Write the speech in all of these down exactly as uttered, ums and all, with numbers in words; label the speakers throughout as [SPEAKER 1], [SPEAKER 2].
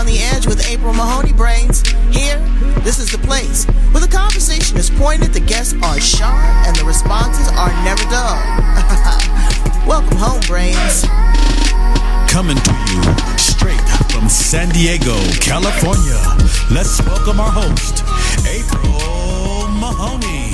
[SPEAKER 1] on the Edge with April Mahoney Brains. Here, this is the place where the conversation is pointed, the guests are sharp, and the responses are never dull. Welcome home, Brains.
[SPEAKER 2] Coming to you straight from San Diego, California. Let's welcome our host, April Mahoney.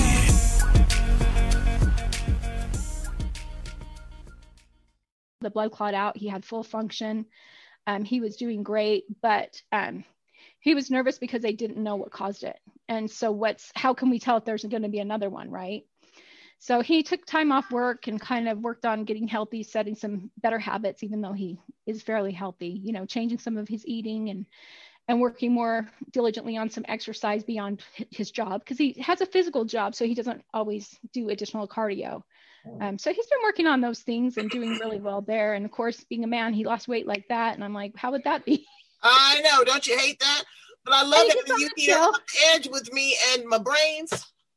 [SPEAKER 3] The blood clot out. He had full function. Um, he was doing great, but um, he was nervous because they didn't know what caused it. And so what's, how can we tell if there's going to be another one, right? So he took time off work and kind of worked on getting healthy, setting some better habits, even though he is fairly healthy, you know, changing some of his eating and, and working more diligently on some exercise beyond his job, because he has a physical job, so he doesn't always do additional cardio. Um, so he's been working on those things and doing really well there. And of course, being a man, he lost weight like that. And I'm like, how would that be?
[SPEAKER 1] I know. Don't you hate that? But I love it when you here on the edge with me and my brains.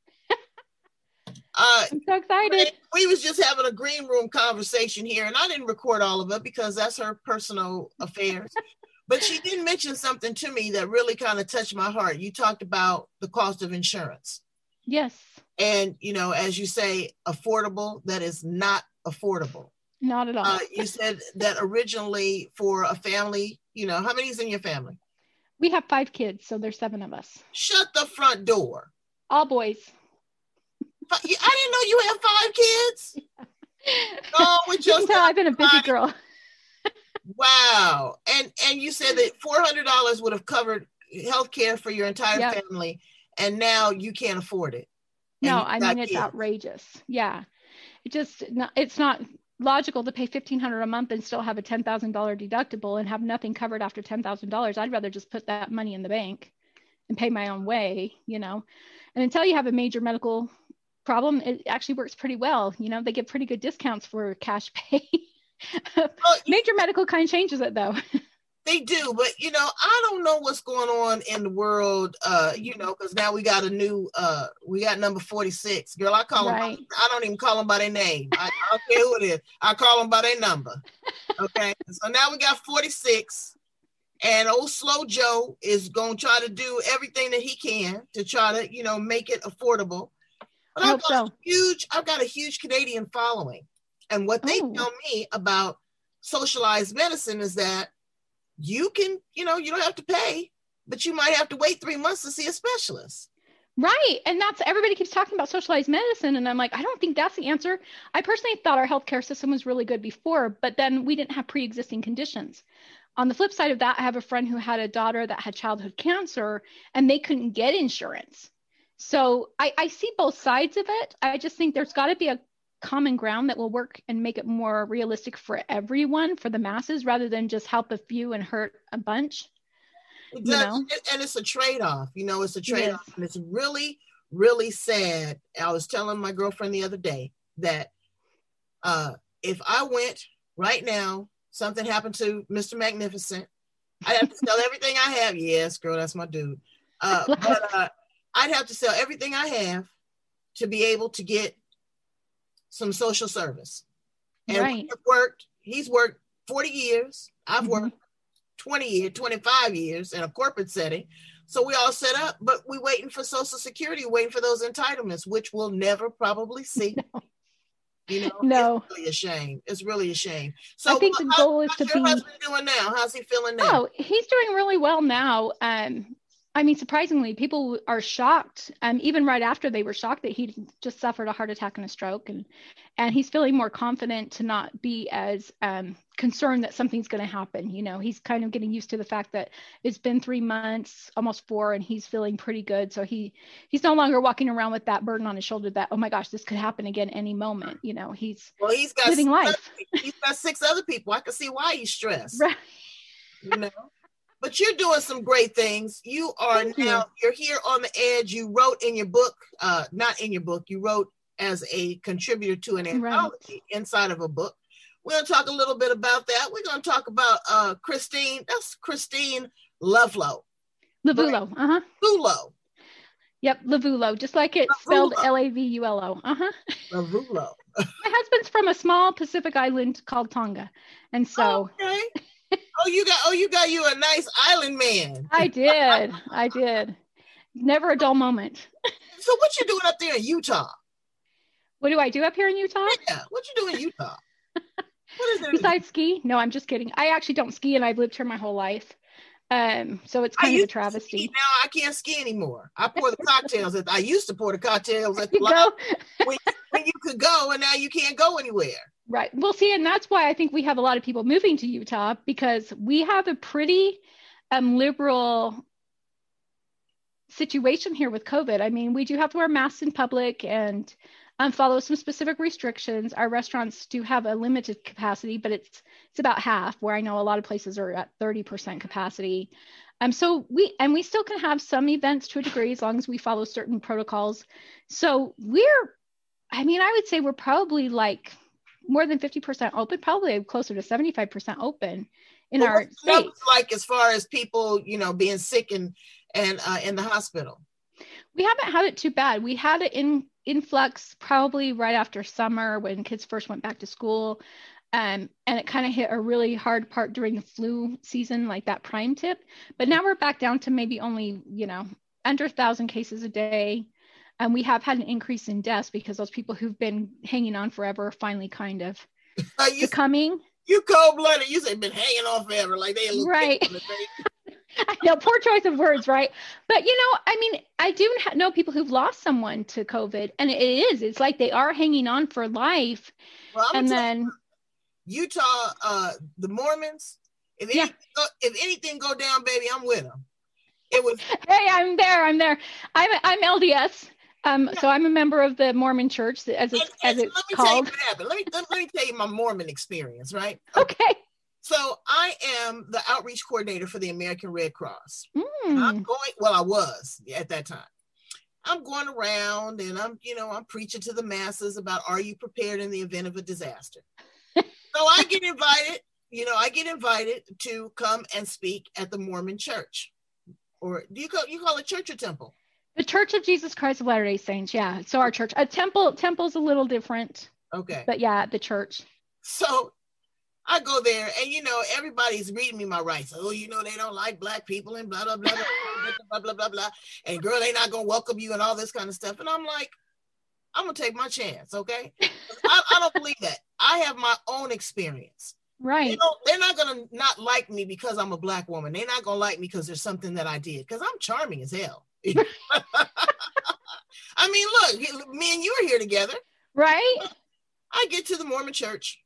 [SPEAKER 1] Uh,
[SPEAKER 3] I'm so excited.
[SPEAKER 1] We was just having a green room conversation here, and I didn't record all of it because that's her personal affairs. But she did mention something to me that really kind of touched my heart. You talked about the cost of insurance.
[SPEAKER 3] Yes.
[SPEAKER 1] And, you know, as you say, affordable, that is not affordable.
[SPEAKER 3] Not at all.
[SPEAKER 1] Uh, you said that originally for a family, you know, how many's in your family?
[SPEAKER 3] We have five kids, so there's seven of us.
[SPEAKER 1] Shut the front door.
[SPEAKER 3] All boys.
[SPEAKER 1] I didn't know you had five kids. Oh, with
[SPEAKER 3] you can tell I've been a busy girl.
[SPEAKER 1] Wow. And and you said that four hundred dollars would have covered health care for your entire yep. family, and now you can't afford it.
[SPEAKER 3] No, I mean, it's kids. outrageous. Yeah. It just, it's not logical to pay fifteen hundred dollars a month and still have a ten thousand dollars deductible and have nothing covered after ten thousand dollars. I'd rather just put that money in the bank and pay my own way, you know, and until you have a major medical problem, it actually works pretty well. You know, they give pretty good discounts for cash pay. Well, major medical kind of changes it though.
[SPEAKER 1] They do, but you know, I don't know what's going on in the world, uh, you know, because now we got a new, uh, we got number forty-six. Girl, I call right. them, I don't even call them by their name. I, I don't care who it is. I call them by their number. Okay, so now we got forty-six, and old Slow Joe is going to try to do everything that he can to try to, you know, make it affordable. But
[SPEAKER 3] I
[SPEAKER 1] I've got
[SPEAKER 3] so.
[SPEAKER 1] a huge, I've got a huge Canadian following, and what they
[SPEAKER 3] Ooh.
[SPEAKER 1] tell me about socialized medicine is that you can, you know, you don't have to pay, but you might have to wait three months to see a specialist.
[SPEAKER 3] Right. And that's, everybody keeps talking about socialized medicine. And I'm like, I don't think that's the answer. I personally thought our healthcare system was really good before, but then we didn't have pre-existing conditions. On the flip side of that, I have a friend who had a daughter that had childhood cancer and they couldn't get insurance. So I, I see both sides of it. I just think there's got to be a common ground that will work and make it more realistic for everyone, for the masses, rather than just help a few and hurt a bunch.
[SPEAKER 1] It does, you know? And it's a trade-off, you know, it's a trade-off. It and it's really, really sad. I was telling my girlfriend the other day that uh, if I went right now, something happened to Mister Magnificent, I'd have to sell everything I have. Yes, girl, that's my dude. Uh, but uh, I'd have to sell everything I have to be able to get some social service. And
[SPEAKER 3] right.
[SPEAKER 1] we've worked, he's worked forty years. I've mm-hmm. worked twenty years, twenty-five years in a corporate setting. So we all set up, but we're waiting for Social Security, waiting for those entitlements, which we'll never probably see. No. You know,
[SPEAKER 3] no.
[SPEAKER 1] It's really a shame. It's really a shame. So
[SPEAKER 3] I think the goal is to be.
[SPEAKER 1] How's your husband doing now? How's he feeling now?
[SPEAKER 3] Oh, he's doing really well now. Um, I mean, surprisingly, people are shocked. Um, even right after they were shocked that he just suffered a heart attack and a stroke, and and he's feeling more confident to not be as um, concerned that something's going to happen. You know, he's kind of getting used to the fact that it's been three months, almost four, and he's feeling pretty good. So he he's no longer walking around with that burden on his shoulder that, oh my gosh, this could happen again any moment. You know, he's
[SPEAKER 1] well, he's got
[SPEAKER 3] living life.
[SPEAKER 1] Other, he's got six other people. I can see why he's stressed.
[SPEAKER 3] Right.
[SPEAKER 1] You know. But you're doing some great things. You are
[SPEAKER 3] Thank
[SPEAKER 1] now,
[SPEAKER 3] you.
[SPEAKER 1] you're here on the edge. You wrote in your book, uh, not in your book, you wrote as a contributor to an anthology right. inside of a book. We're going to talk a little bit about that. We're going to talk about uh, Christine, that's Christine Lovulo.
[SPEAKER 3] Lovulo, uh-huh.
[SPEAKER 1] Lovulo.
[SPEAKER 3] Yep, Lovulo, just like it's spelled L A V U L O. Uh-huh.
[SPEAKER 1] Lovulo.
[SPEAKER 3] My husband's from a small Pacific island called Tonga. And so...
[SPEAKER 1] Okay. Oh, you got, oh, you got you a nice island man.
[SPEAKER 3] I did. I did. Never a dull moment.
[SPEAKER 1] So what you doing up there in Utah?
[SPEAKER 3] What do I do up here in Utah?
[SPEAKER 1] Yeah, what you do in Utah? What is there
[SPEAKER 3] Besides ski? No, I'm just kidding. I actually don't ski, and I've lived here my whole life. Um, so it's kind of a travesty.
[SPEAKER 1] Now I can't ski anymore. I pour the cocktails. At, I used to pour the cocktails at the
[SPEAKER 3] you go.
[SPEAKER 1] when, when you could go, and now you can't go anywhere.
[SPEAKER 3] Right. Well, see, and that's why I think we have a lot of people moving to Utah, because we have a pretty um, liberal situation here with COVID. I mean, we do have to wear masks in public and um, follow some specific restrictions. Our restaurants do have a limited capacity, but it's it's about half, where I know a lot of places are at thirty percent capacity. Um, so we, and we still can have some events to a degree as long as we follow certain protocols. So we're, I mean, I would say we're probably like more than fifty percent open, probably closer to seventy-five percent open in
[SPEAKER 1] well,
[SPEAKER 3] our state.
[SPEAKER 1] Like as far as people, you know, being sick and, and uh, in the hospital.
[SPEAKER 3] We haven't had it too bad. We had it in influx probably right after summer when kids first went back to school. Um, and it kind of hit a really hard part during the flu season, like that prime tip. But now we're back down to maybe only, you know, under a thousand cases a day. And we have had an increase in deaths because those people who've been hanging on forever are finally kind of uh, you, succumbing.
[SPEAKER 1] You cold-blooded. You say been hanging on forever, like they a little
[SPEAKER 3] right. I know, poor choice of words, right? But, you know, I mean, I do know people who've lost someone to COVID, and it is. It's like they are hanging on for life.
[SPEAKER 1] Well,
[SPEAKER 3] and then
[SPEAKER 1] Utah, uh, the Mormons, if,
[SPEAKER 3] yeah.
[SPEAKER 1] anything, if anything go down, baby, I'm with them. It was.
[SPEAKER 3] Hey, I'm there. I'm there. I'm I'm L D S. Um, yeah. So I'm a member of the Mormon Church, as it's,
[SPEAKER 1] and, and
[SPEAKER 3] as it's
[SPEAKER 1] let me
[SPEAKER 3] called.
[SPEAKER 1] Tell you what happened. Let me let, let me tell you my Mormon experience, right?
[SPEAKER 3] Okay.
[SPEAKER 1] So I am the outreach coordinator for the American Red Cross.
[SPEAKER 3] Mm.
[SPEAKER 1] And I'm going, well, I was at that time. I'm going around and I'm, you know, I'm preaching to the masses about, are you prepared in the event of a disaster? So I get invited, you know, I get invited to come and speak at the Mormon Church. Or do you call, you call it church or temple?
[SPEAKER 3] The Church of Jesus Christ of Latter-day Saints. Yeah. So our church, a temple, temple's a little different.
[SPEAKER 1] Okay.
[SPEAKER 3] But yeah, the church.
[SPEAKER 1] So I go there and, you know, everybody's reading me my rights. Oh, you know, they don't like black people and blah, blah, blah, blah, blah, blah, blah, blah. And girl, they not going to welcome you and all this kind of stuff. And I'm like, I'm going to take my chance. Okay. I, I don't believe that. I have my own experience.
[SPEAKER 3] Right.
[SPEAKER 1] You know, they're not going to not like me because I'm a black woman. They're not going to like me because there's something that I did, because I'm charming as hell. I mean, look, me and you are here together.
[SPEAKER 3] Right.
[SPEAKER 1] I get to the Mormon church.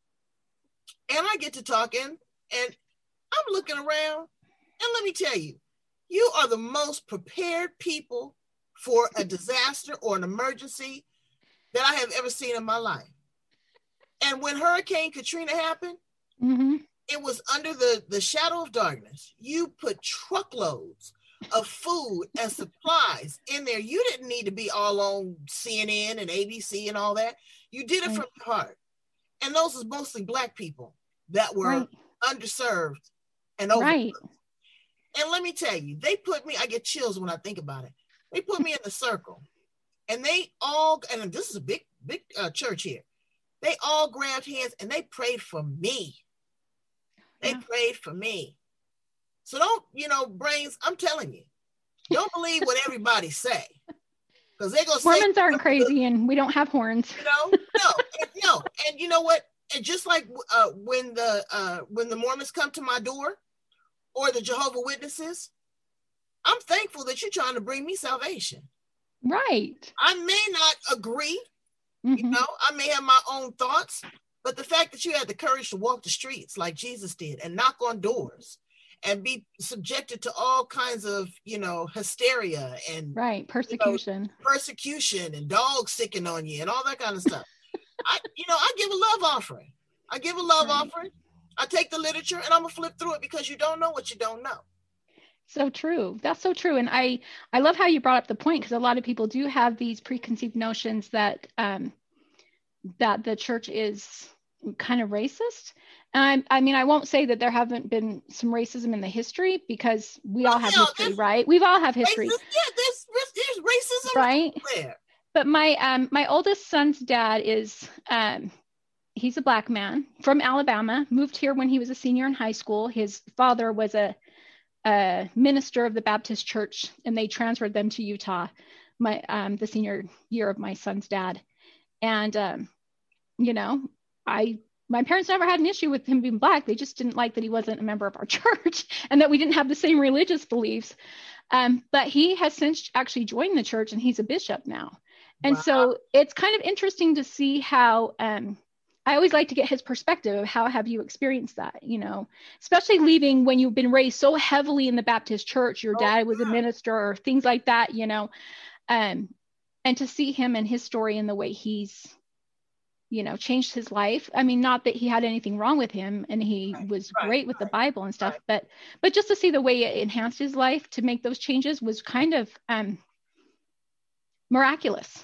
[SPEAKER 1] And I get to talking, and I'm looking around, and let me tell you, you are the most prepared people for a disaster or an emergency that I have ever seen in my life. And when Hurricane Katrina happened,
[SPEAKER 3] mm-hmm.
[SPEAKER 1] it was under the, the shadow of darkness. You put truckloads of food and supplies in there. You didn't need to be all on C N N and A B C and all that. You did it
[SPEAKER 3] right.
[SPEAKER 1] from your heart. And those was mostly black people that were right. underserved and overlooked. Right. And let me tell you, they put me, I get chills when I think about it. They put me in the circle, and they all, and this is a big, big uh, church here. They all grabbed hands and they prayed for me. They yeah. prayed for me. So don't, you know, brains, I'm telling you, don't believe what everybody say. Because they're going to say
[SPEAKER 3] Mormons aren't crazy and we don't have horns.
[SPEAKER 1] You know, no, and, no. And you know what? And just like uh, when the uh, when the Mormons come to my door or the Jehovah's Witnesses, I'm thankful that you're trying to bring me salvation.
[SPEAKER 3] Right.
[SPEAKER 1] I may not agree,
[SPEAKER 3] mm-hmm.
[SPEAKER 1] you know, I may have my own thoughts, but the fact that you had the courage to walk the streets like Jesus did and knock on doors and be subjected to all kinds of, you know, hysteria and
[SPEAKER 3] right persecution,
[SPEAKER 1] you know, persecution and dogs sticking on you and all that kind of stuff. I, you know, I give a love offering. I give a love right. offering. I take the literature and I'm gonna flip through it because you don't know what you don't know.
[SPEAKER 3] So true. That's so true. And I, I love how you brought up the point, because a lot of people do have these preconceived notions that, um, that the church is kind of racist. And I, I mean, I won't say that there haven't been some racism in the history, because we all have
[SPEAKER 1] yeah,
[SPEAKER 3] history, right? We've all have history.
[SPEAKER 1] Racist, yeah, there's, there's racism
[SPEAKER 3] right
[SPEAKER 1] there.
[SPEAKER 3] But my um my oldest son's dad is um he's a Black man from Alabama, moved here when he was a senior in high school. His father was a, a minister of the Baptist church, and they transferred them to Utah, my um, the senior year of my son's dad. And, um, you know, I my parents never had an issue with him being Black. They just didn't like that he wasn't a member of our church and that we didn't have the same religious beliefs. Um, but he has since actually joined the church, and he's a bishop now. And wow. So it's kind of interesting to see how, um, I always like to get his perspective of how have you experienced that, you know, especially leaving when you've been raised so heavily in the Baptist church, your dad oh, was yeah. a minister or things like that, you know, um, and to see him and his story and the way he's, you know, changed his life. I mean, not that he had anything wrong with him and he right, was right, great with right, the Bible and stuff, right. but, but just to see the way it enhanced his life to make those changes was kind of um, miraculous.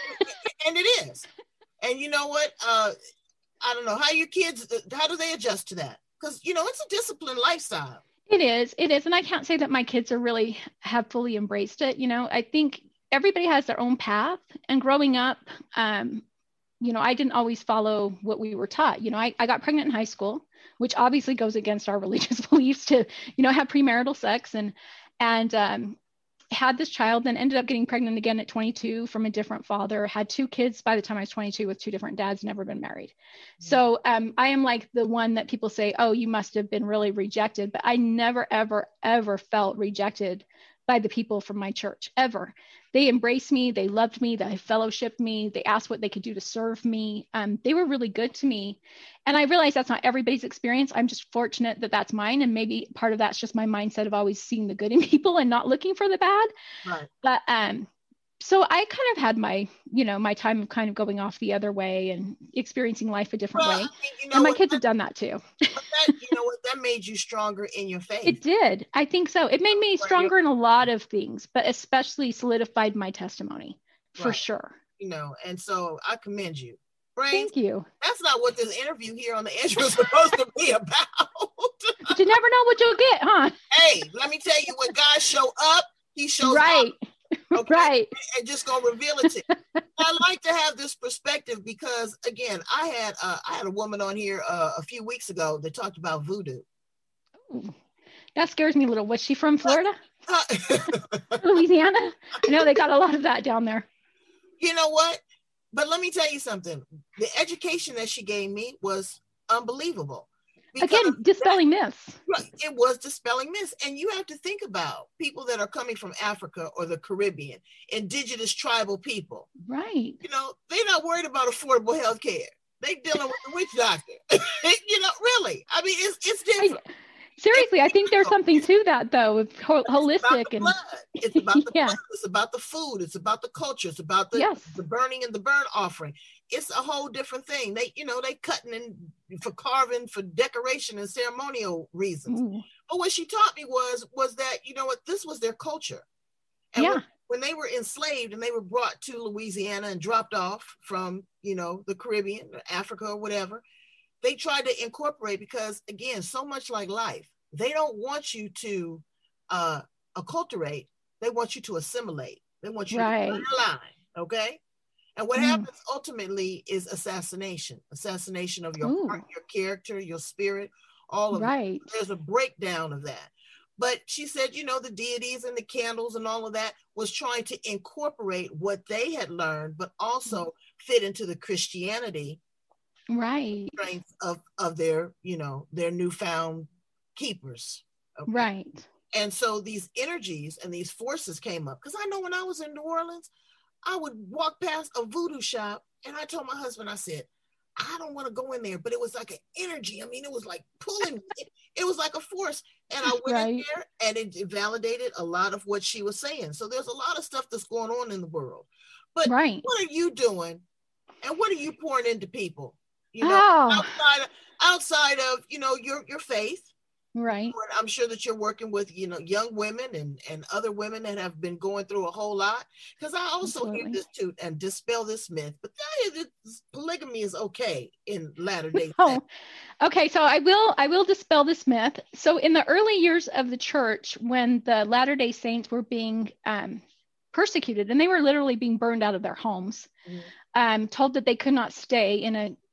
[SPEAKER 1] And it is. And you know what? Uh, I don't know how your kids, how do they adjust to that? Because, you know, it's a disciplined lifestyle.
[SPEAKER 3] It is. It is. And I can't say that my kids are really have fully embraced it. You know, I think everybody has their own path, and growing up, um, you know, I didn't always follow what we were taught. You know, I, I got pregnant in high school, which obviously goes against our religious beliefs to, you know, have premarital sex, and, and, um, had this child, then ended up getting pregnant again at twenty-two from a different father, had two kids by the time I was twenty-two with two different dads, never been married. Mm-hmm. So um, I am like the one that people say, oh, you must have been really rejected. But I never, ever, ever felt rejected by the people from my church, ever. They embraced me. They loved me. They fellowshipped me. They asked what they could do to serve me. Um, they were really good to me. And I realize that's not everybody's experience. I'm just fortunate that that's mine. And maybe part of that's just my mindset of always seeing the good in people and not looking for the bad.
[SPEAKER 1] Right.
[SPEAKER 3] But um, so I kind of had my, you know, my time of kind of going off the other way and experiencing life a different
[SPEAKER 1] well,
[SPEAKER 3] way.
[SPEAKER 1] I mean, you know
[SPEAKER 3] and my
[SPEAKER 1] what,
[SPEAKER 3] kids
[SPEAKER 1] that,
[SPEAKER 3] have done that too.
[SPEAKER 1] But that, you know what, that made you stronger in your faith.
[SPEAKER 3] It did. I think so. It made me stronger in a lot of things, but especially solidified my testimony for right. sure.
[SPEAKER 1] You know, and so I commend you. Brains,
[SPEAKER 3] thank you.
[SPEAKER 1] That's not what this interview here on the Edge was supposed to be about.
[SPEAKER 3] But you never know what you'll get, huh?
[SPEAKER 1] Hey, let me tell you, when God show up, he shows
[SPEAKER 3] right.
[SPEAKER 1] up. Okay?
[SPEAKER 3] Right.
[SPEAKER 1] And just gonna reveal it to you. I like to have this perspective because, again, I had uh, I had a woman on here uh, a few weeks ago that talked about voodoo.
[SPEAKER 3] Ooh, that scares me a little. Was she from Florida?
[SPEAKER 1] Uh,
[SPEAKER 3] Louisiana? I know they got a lot of that down there.
[SPEAKER 1] You know what? But let me tell you something. The education that she gave me was unbelievable.
[SPEAKER 3] Again, dispelling
[SPEAKER 1] that,
[SPEAKER 3] myths.
[SPEAKER 1] It was dispelling myths. And you have to think about people that are coming from Africa or the Caribbean, indigenous tribal people.
[SPEAKER 3] Right.
[SPEAKER 1] You know, they're not worried about affordable health care. They're dealing with the witch doctor. You know, really. I mean, it's it's different. I,
[SPEAKER 3] seriously, I think there's something to that, though, of ho- holistic.
[SPEAKER 1] It's about and it's about the yeah. blood. It's about the food. It's about the culture. It's about the,
[SPEAKER 3] yes.
[SPEAKER 1] the burning and the burn offering. It's a whole different thing. They, you know, they cutting in for carving, for decoration and ceremonial reasons.
[SPEAKER 3] Ooh.
[SPEAKER 1] But what she taught me was, was that, you know what, this was their culture. And
[SPEAKER 3] yeah.
[SPEAKER 1] when, when they were enslaved and they were brought to Louisiana and dropped off from, you know, the Caribbean, or Africa or whatever, they tried to incorporate because, again, so much like life, they don't want you to uh, acculturate. They want you to assimilate. They want you
[SPEAKER 3] right.
[SPEAKER 1] to align, okay? And what
[SPEAKER 3] mm.
[SPEAKER 1] happens ultimately is assassination, assassination of your
[SPEAKER 3] Ooh.
[SPEAKER 1] heart, your character, your spirit, all of
[SPEAKER 3] right.
[SPEAKER 1] it. There's a breakdown of that. But she said, you know, the deities and the candles and all of that was trying to incorporate what they had learned, but also mm. fit into the Christianity
[SPEAKER 3] right.
[SPEAKER 1] strength of, of their, you know, their newfound keepers. Okay?
[SPEAKER 3] Right.
[SPEAKER 1] And so these energies and these forces came up. Because I know when I was in New Orleans, I would walk past a voodoo shop and I told my husband, I said, I don't want to go in there, but it was like an energy. I mean, it was like pulling me. It, it was like a force. And I went
[SPEAKER 3] right.
[SPEAKER 1] in there and it, it validated a lot of what she was saying. So there's a lot of stuff that's going on in the world. But
[SPEAKER 3] right.
[SPEAKER 1] what are you doing? And what are you pouring into people? You know,
[SPEAKER 3] oh.
[SPEAKER 1] outside, of, outside of, you know, your, your faith.
[SPEAKER 3] Right.
[SPEAKER 1] I'm sure that you're working with, you know, young women and, and other women that have been going through a whole lot. Because I also
[SPEAKER 3] Absolutely.
[SPEAKER 1] hear this too and dispel this myth, but that is, polygamy is okay in Latter-day
[SPEAKER 3] oh.
[SPEAKER 1] Saints.
[SPEAKER 3] Okay, so I will I will dispel this myth. So in the early years of the church, when the Latter-day Saints were being um, persecuted, and they were literally being burned out of their homes, mm-hmm. um, told that they could not stay in a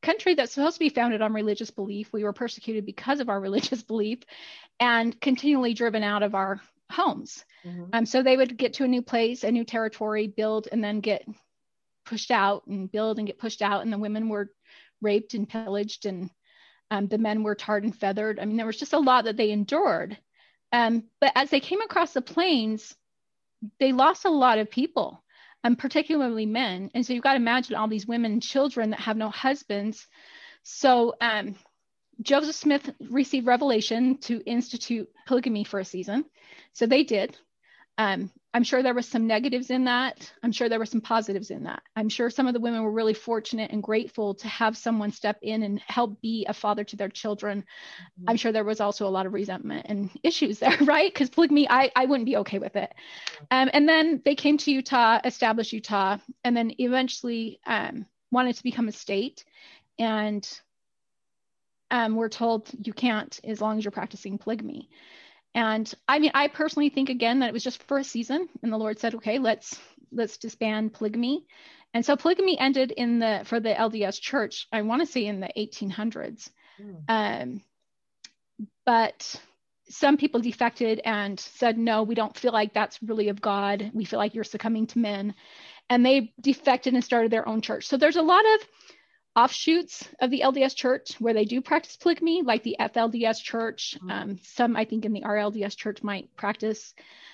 [SPEAKER 3] country that's supposed to be founded on religious belief. We were persecuted because of our religious belief and continually driven out of our homes. Mm-hmm. Um, so they would get to a new place, a new territory, build, and then get pushed out, and build and get pushed out. And the women were raped and pillaged, and um, the men were tarred and feathered. I mean, there was just a lot that they endured. Um, but as they came across the plains, they lost a lot of people, um, particularly men. And so you've got to imagine all these women and children that have no husbands. So um, Joseph Smith received revelation to institute polygamy for a season. So they did. Um, I'm sure there was some negatives in that. I'm sure there were some positives in that. I'm sure some of the women were really fortunate and grateful to have someone step in and help be a father to their children. Mm-hmm. I'm sure there was also a lot of resentment and issues there, right? Because polygamy, I, I wouldn't be okay with it. Um, and then they came to Utah, established Utah, and then eventually um, wanted to become a state. And um, we're told you can't as long as you're practicing polygamy. And I mean, I personally think, again, that it was just for a season, and the Lord said, okay, let's let's disband polygamy. And so polygamy ended in the for the L D S church, I want to say in the eighteen hundreds. Mm. Um, but some people defected and said, no, we don't feel like that's really of God. We feel like you're succumbing to men. And they defected and started their own church. So there's a lot of offshoots of the L D S church where they do practice polygamy, like the F L D S church. Um, some, I think, in the R L D S church might practice.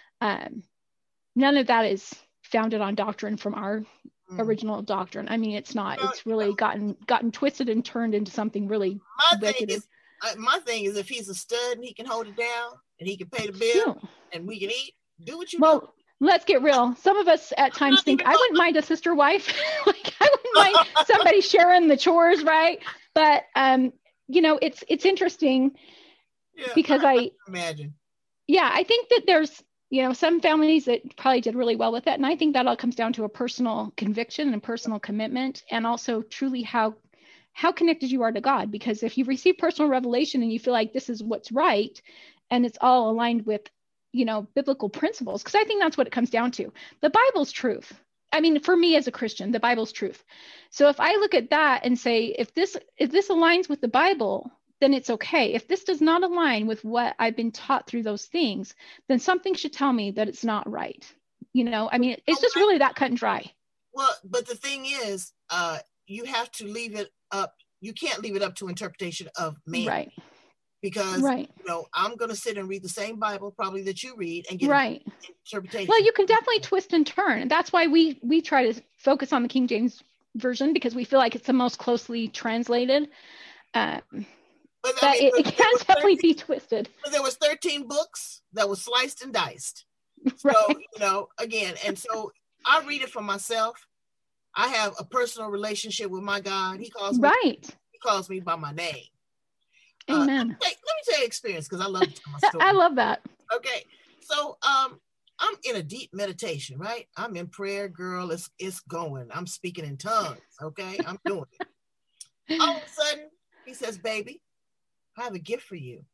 [SPEAKER 3] Um, none of that is founded on doctrine from our mm. original doctrine. I mean, it's not. It's really gotten gotten twisted and turned into something really
[SPEAKER 1] my wicked. Thing is, uh, my thing is, if he's a stud and he can hold it down and he can pay the bill yeah. and we can eat, do what you
[SPEAKER 3] well,
[SPEAKER 1] do.
[SPEAKER 3] Let's get real. Some of us at times think, I wouldn't mind a sister wife. Like, I wouldn't mind somebody sharing the chores, right? But, um, you know, it's it's interesting yeah, because I, I
[SPEAKER 1] imagine.
[SPEAKER 3] Yeah, I think that there's, you know, some families that probably did really well with it. And I think that all comes down to a personal conviction and personal commitment, and also truly how how connected you are to God. Because if you receive personal revelation and you feel like this is what's right, and it's all aligned with, you know, biblical principles, because I think that's what it comes down to. The Bible's truth. I mean, for me as a Christian, the Bible's truth. So if I look at that and say, if this if this aligns with the Bible, then it's okay. If this does not align with what I've been taught through those things, then something should tell me that it's not right. You know, I mean, it's just really that cut and dry.
[SPEAKER 1] Well, but the thing is, uh, you have to leave it up. You can't leave it up to interpretation of man.
[SPEAKER 3] Right.
[SPEAKER 1] Because,
[SPEAKER 3] right.
[SPEAKER 1] you know, I'm going to sit and read the same Bible probably that you read and get
[SPEAKER 3] right.
[SPEAKER 1] interpretation.
[SPEAKER 3] Well, you can definitely twist and turn. And that's why we we try to focus on the King James Version, because we feel like it's the most closely translated. Um, but but I mean, it, it can definitely be twisted.
[SPEAKER 1] But there was thirteen books that was sliced and diced.
[SPEAKER 3] Right.
[SPEAKER 1] So, you know, again, and so I read it for myself. I have a personal relationship with my God. He calls me,
[SPEAKER 3] right.
[SPEAKER 1] He calls me by my name.
[SPEAKER 3] Amen.
[SPEAKER 1] Uh, let, me, let me tell you experience, because I love to tell my story.
[SPEAKER 3] I love that.
[SPEAKER 1] Okay. So um, I'm in a deep meditation, right? I'm in prayer, girl. It's it's going. I'm speaking in tongues. Okay. I'm doing it. All of a sudden, he says, baby, I have a gift for you.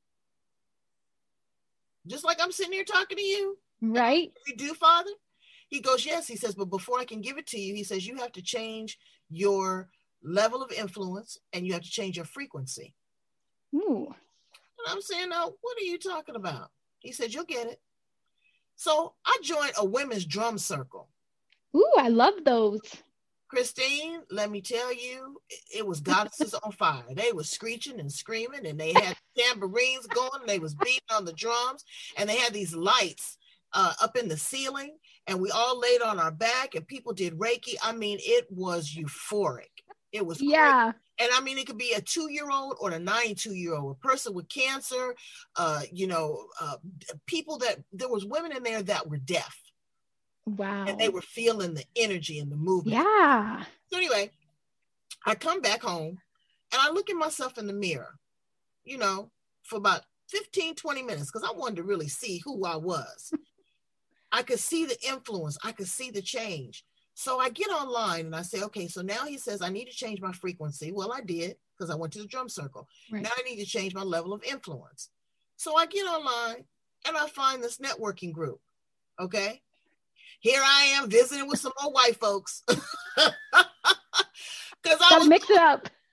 [SPEAKER 1] Just like I'm sitting here talking to you.
[SPEAKER 3] Right.
[SPEAKER 1] You do, Father? He goes, yes. He says, but before I can give it to you, he says, you have to change your level of influence and you have to change your frequency.
[SPEAKER 3] Ooh.
[SPEAKER 1] And I'm saying, now, what are you talking about? He said, you'll get it. So I joined a women's drum circle.
[SPEAKER 3] Ooh, I love those.
[SPEAKER 1] Christine, let me tell you, it was goddesses on fire. They was screeching and screaming, and they had tambourines going, and they was beating on the drums, and they had these lights uh, up in the ceiling, and we all laid on our back, and people did Reiki. I mean, it was euphoric. It was
[SPEAKER 3] yeah.
[SPEAKER 1] Great. And I mean, it could be a two-year-old or a ninety-two-year-old, a person with cancer, uh, you know, uh, people that, there was women in there that were deaf.
[SPEAKER 3] Wow.
[SPEAKER 1] And they were feeling the energy and the movement.
[SPEAKER 3] Yeah.
[SPEAKER 1] So anyway, I come back home and I look at myself in the mirror, you know, for about fifteen, twenty minutes, because I wanted to really see who I was. I could see the influence. I could see the change. So I get online and I say, okay, so now he says I need to change my frequency. Well, I did, because I went to the drum circle. Right. Now I need to change my level of influence. So I get online and I find this networking group. Okay. Here I am visiting with some more white folks. Because I
[SPEAKER 3] Gotta
[SPEAKER 1] was
[SPEAKER 3] mix it up.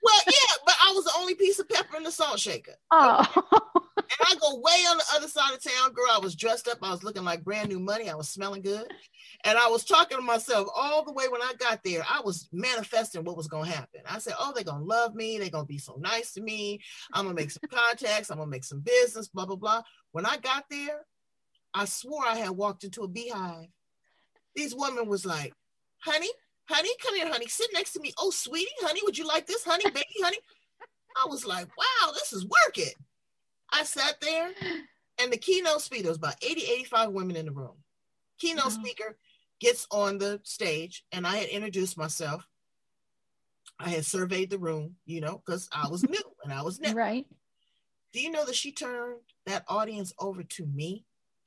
[SPEAKER 1] Well, yeah, but I was the only piece of pepper in the salt shaker.
[SPEAKER 3] Oh.
[SPEAKER 1] And I go way on the other side of town, girl. I was dressed up. I was looking like brand new money. I was smelling good. And I was talking to myself all the way when I got there. I was manifesting what was going to happen. I said, oh, they're going to love me. They're going to be so nice to me. I'm going to make some contacts. I'm going to make some business, blah, blah, blah. When I got there, I swore I had walked into a beehive. These women was like, honey, honey, come here, honey. Sit next to me. Oh, sweetie, honey, would you like this, honey, baby, honey? I was like, wow, this is working. I sat there, and the keynote speaker, there was about eighty, eighty-five women in the room. Keynote mm-hmm. speaker gets on the stage, and I had introduced myself. I had surveyed the room, you know, because I was new and I was new.
[SPEAKER 3] Right. Do
[SPEAKER 1] you know that she turned that audience over to me?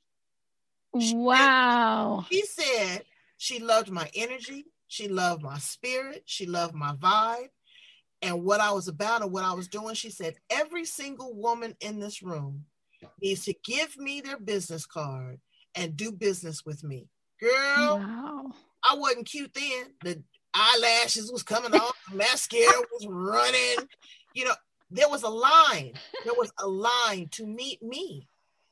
[SPEAKER 3] Wow.
[SPEAKER 1] She, she said she loved my energy. She loved my spirit. She loved my vibe. And what I was about and what I was doing, she said, every single woman in this room needs to give me their business card and do business with me. Girl,
[SPEAKER 3] wow.
[SPEAKER 1] I wasn't cute then. The eyelashes was coming off, the mascara was running. You know, there was a line. There was a line to meet me.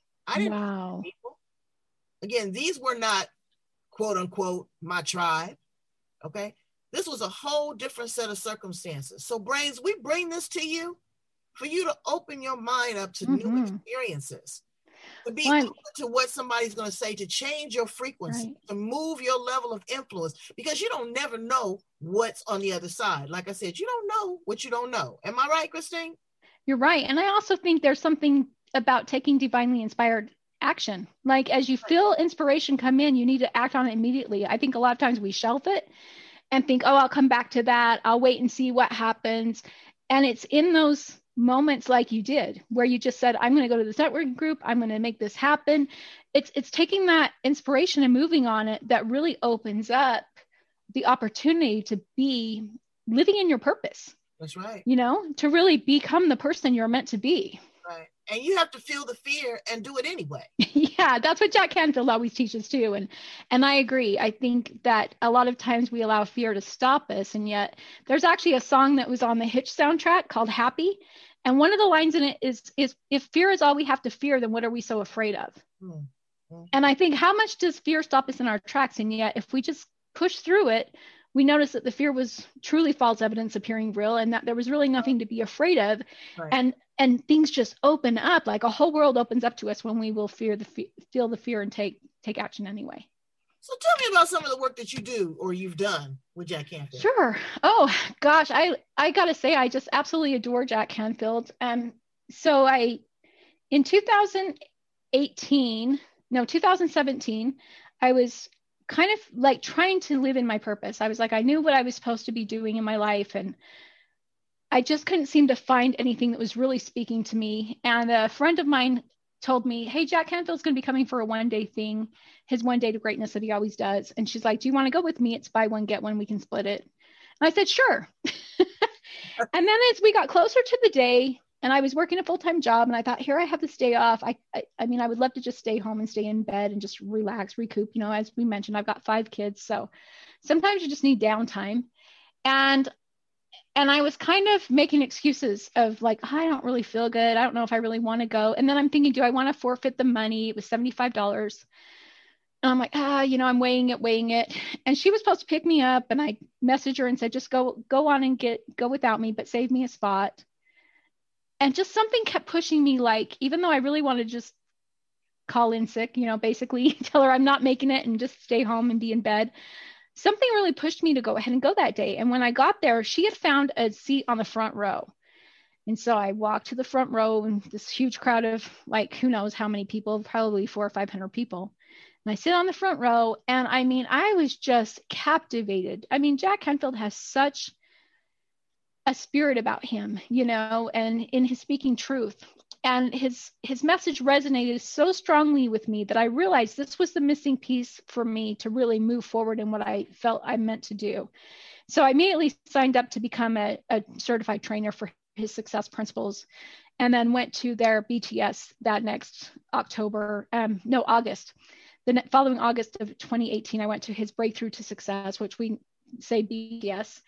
[SPEAKER 1] I didn't
[SPEAKER 3] wow.
[SPEAKER 1] meet people. Again, these were not, quote unquote, my tribe. Okay. This was a whole different set of circumstances. So, Brains, we bring this to you for you to open your mind up to mm-hmm. new experiences, to be
[SPEAKER 3] well,
[SPEAKER 1] open to what somebody's going to say, to change your frequency, right. to move your level of influence, because you don't never know what's on the other side. Like I said, you don't know what you don't know. Am I right, Christine?
[SPEAKER 3] You're right. And I also think there's something about taking divinely inspired action. Like as you feel inspiration come in, you need to act on it immediately. I think a lot of times we shelf it and think, oh, I'll come back to that. I'll wait and see what happens. And it's in those moments like you did, where you just said, I'm going to go to this networking group. I'm going to make this happen. It's it's taking that inspiration and moving on it that really opens up the opportunity to be living in your purpose.
[SPEAKER 1] That's right.
[SPEAKER 3] You know, to really become the person you're meant to be.
[SPEAKER 1] Right. And you have to feel the fear and do it anyway.
[SPEAKER 3] Yeah, that's what Jack Canfield always teaches too. And and I agree. I think that a lot of times we allow fear to stop us. And yet there's actually a song that was on the Hitch soundtrack called Happy. And one of the lines in it is, is if fear is all we have to fear, then what are we so afraid of? Mm-hmm. And I think how much does fear stop us in our tracks? And yet if we just push through it, we noticed that the fear was truly false evidence appearing real, and that there was really nothing to be afraid of. Right. And and things just open up, like a whole world opens up to us when we will fear the fe- feel the fear and take take action anyway.
[SPEAKER 1] So tell me about some of the work that you do or you've done with Jack Canfield.
[SPEAKER 3] Sure. Oh gosh, I I gotta say I just absolutely adore Jack Canfield. Um, so I in two thousand eighteen, no, two thousand seventeen, I was kind of like trying to live in my purpose. I was like, I knew what I was supposed to be doing in my life, and I just couldn't seem to find anything that was really speaking to me. And a friend of mine told me, hey, Jack Canfield's going to be coming for a one day thing, his one day to greatness that he always does. And she's like, do you want to go with me? It's buy one, get one. We can split it. And I said, sure. And then as we got closer to the day, and I was working a full-time job, and I thought, here I have this day off. I, I I mean, I would love to just stay home and stay in bed and just relax, recoup. You know, as we mentioned, I've got five kids. So sometimes you just need downtime. And and I was kind of making excuses of like, I don't really feel good. I don't know if I really want to go. And then I'm thinking, do I want to forfeit the money? It was seventy-five dollars. And I'm like, ah, you know, I'm weighing it, weighing it. And she was supposed to pick me up. And I messaged her and said, just go, go on and get, go without me, but save me a spot. And just something kept pushing me, like, even though I really wanted to just call in sick, you know, basically tell her I'm not making it and just stay home and be in bed, something really pushed me to go ahead and go that day. And when I got there, she had found a seat on the front row. And so I walked to the front row, and this huge crowd of like, who knows how many people, probably four or five hundred people. And I sit on the front row, and I mean, I was just captivated. I mean, Jack Canfield has such a spirit about him, you know, and in his speaking truth, and his his message resonated so strongly with me that I realized this was the missing piece for me to really move forward in what I felt I meant to do. So I immediately signed up to become a, a certified trainer for his success principles, and then went to their B T S that next October, um, no, August. The following August of twenty eighteen, I went to his Breakthrough to Success, which we say B T S.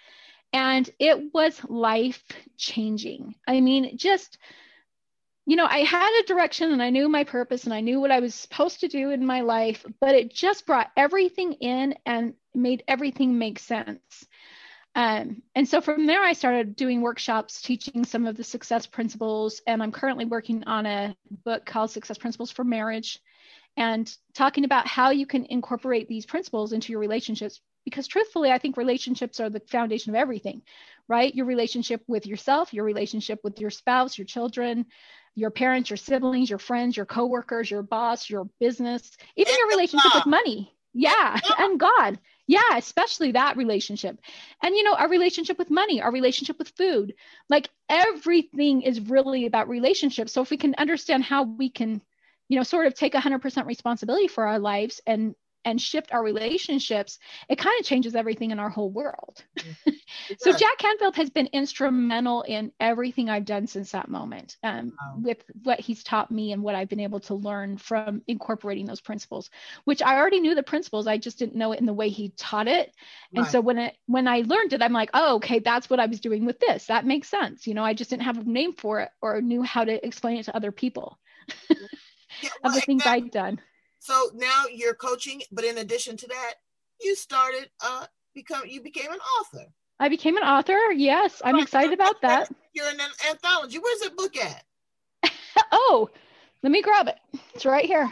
[SPEAKER 3] And it was life changing. I mean, just, you know, I had a direction and I knew my purpose and I knew what I was supposed to do in my life, but it just brought everything in and made everything make sense. Um, and so from there, I started doing workshops, teaching some of the success principles. And I'm currently working on a book called Success Principles for Marriage, and talking about how you can incorporate these principles into your relationships. Because truthfully, I think relationships are the foundation of everything, right? Your relationship with yourself, your relationship with your spouse, your children, your parents, your siblings, your friends, your coworkers, your boss, your business, even your relationship with money. Yeah. And God. Yeah. Especially that relationship. And, you know, our relationship with money, our relationship with food, like everything is really about relationships. So if we can understand how we can, you know, sort of take a hundred percent responsibility for our lives and and shift our relationships, it kind of changes everything in our whole world. So Jack Canfield has been instrumental in everything I've done since that moment, um, wow. with what he's taught me and what I've been able to learn from incorporating those principles, which I already knew the principles. I just didn't know it in the way he taught it. And right. so when it, when I learned it, I'm like, oh, okay, that's what I was doing with this. That makes sense. You know, I just didn't have a name for it or knew how to explain it to other people yeah, well, of the things exactly. I'd done.
[SPEAKER 1] So now you're coaching, but in addition to that, you started, uh, become, you became an author.
[SPEAKER 3] I became an author. Yes. I'm right. excited about that.
[SPEAKER 1] You're in an anthology. Where's that book at?
[SPEAKER 3] Oh, let me grab it. It's right here.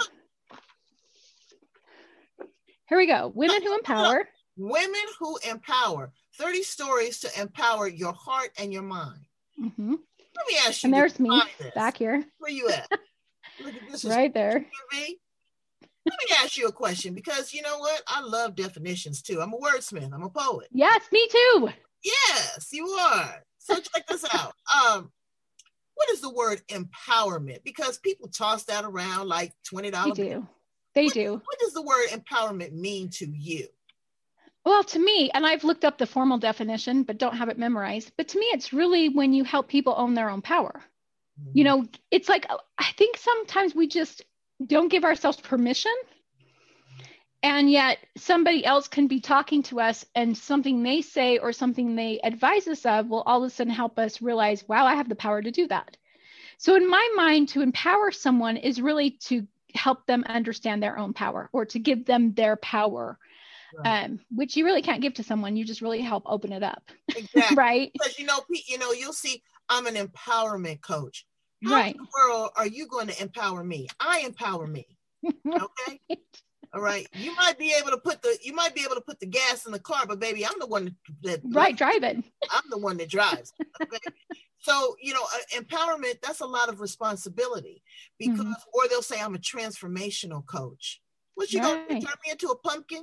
[SPEAKER 3] Here we go. Women Who Empower.
[SPEAKER 1] Women Who Empower. thirty stories to empower your heart and your mind.
[SPEAKER 3] Mm-hmm.
[SPEAKER 1] Let me ask you.
[SPEAKER 3] And there's me back here.
[SPEAKER 1] Where you at? Look at this.
[SPEAKER 3] Right there.
[SPEAKER 1] Let me ask you a question, because you know what? I love definitions too. I'm a wordsmith. I'm a poet.
[SPEAKER 3] Yes, me too.
[SPEAKER 1] Yes, you are. So check this out. Um, what is the word empowerment? Because people toss that around like twenty dollars.
[SPEAKER 3] They do. They
[SPEAKER 1] what,
[SPEAKER 3] do.
[SPEAKER 1] What does the word empowerment mean to you?
[SPEAKER 3] Well, to me, and I've looked up the formal definition, but don't have it memorized. But to me, it's really when you help people own their own power. Mm-hmm. You know, it's like, I think sometimes we just don't give ourselves permission, and yet somebody else can be talking to us and something they say or something they advise us of will all of a sudden help us realize, wow, I have the power to do that. So in my mind, to empower someone is really to help them understand their own power, or to give them their power, right. um, which you really can't give to someone. You just really help open it up.
[SPEAKER 1] Exactly.
[SPEAKER 3] Right.
[SPEAKER 1] Because, you know, you know, you'll see, I'm an empowerment coach. How
[SPEAKER 3] right.
[SPEAKER 1] in the world are you going to empower me? I empower me. Okay. All right. You might be able to put the you might be able to put the gas in the car, but baby, I'm the one that
[SPEAKER 3] right driving.
[SPEAKER 1] I'm the one that drives. Okay. So, you know, uh, empowerment, that's a lot of responsibility, because mm-hmm. or they'll say I'm a transformational coach. What you right. gonna turn me into a pumpkin?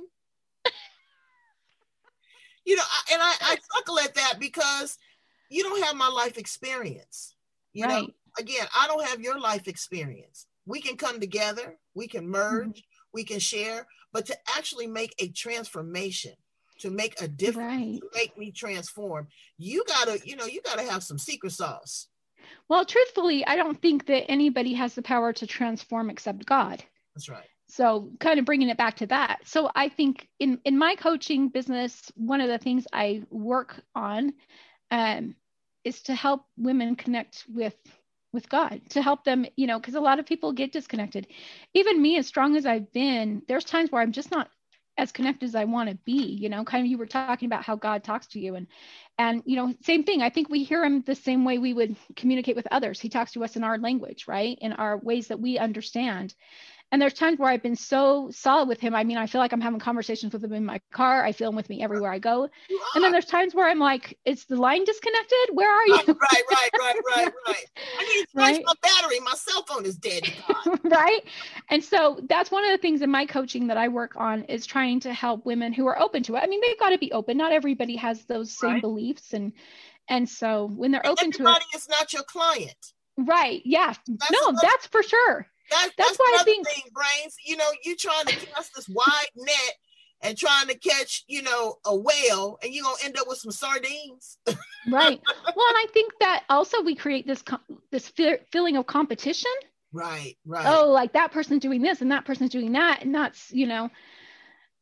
[SPEAKER 1] You know, I, and I, I chuckle at that because you don't have my life experience. You right. know, again, I don't have your life experience. We can come together, we can merge, mm-hmm. we can share, but to actually make a transformation, to make a difference, right. to make me transform, you gotta, you know, you gotta have some secret sauce.
[SPEAKER 3] Well, truthfully, I don't think that anybody has the power to transform except God.
[SPEAKER 1] That's right.
[SPEAKER 3] So kind of bringing it back to that. So I think in, in my coaching business, one of the things I work on um, is to help women connect with, with God, to help them, you know, because a lot of people get disconnected. Even me, as strong as I've been, there's times where I'm just not as connected as I want to be, you know, kind of, you were talking about how God talks to you, and, and, you know, same thing. I think we hear him the same way we would communicate with others. He talks to us in our language, right? In our ways that we understand. And there's times where I've been so solid with him. I mean, I feel like I'm having conversations with him in my car. I feel him with me everywhere I go. And then there's times where I'm like, is the line disconnected? Where are you?
[SPEAKER 1] Right, right, right, right, right. I need to charge right? my battery. My cell phone is dead.
[SPEAKER 3] Right. And so that's one of the things in my coaching that I work on, is trying to help women who are open to it. I mean, they've got to be open. Not everybody has those same right. beliefs. And, and so when they're open to it.
[SPEAKER 1] Everybody is not your client.
[SPEAKER 3] Right. Yeah. That's no, another, that's for sure.
[SPEAKER 1] That, that's, that's why I think thing, brains, you know, you trying to cast this wide net and trying to catch, you know, a whale, and you're going to end up with some sardines.
[SPEAKER 3] Right. Well, and I think that also we create this, this fe- feeling of competition.
[SPEAKER 1] Right. Right.
[SPEAKER 3] Oh, like that person's doing this and that person's doing that. And that's, you know,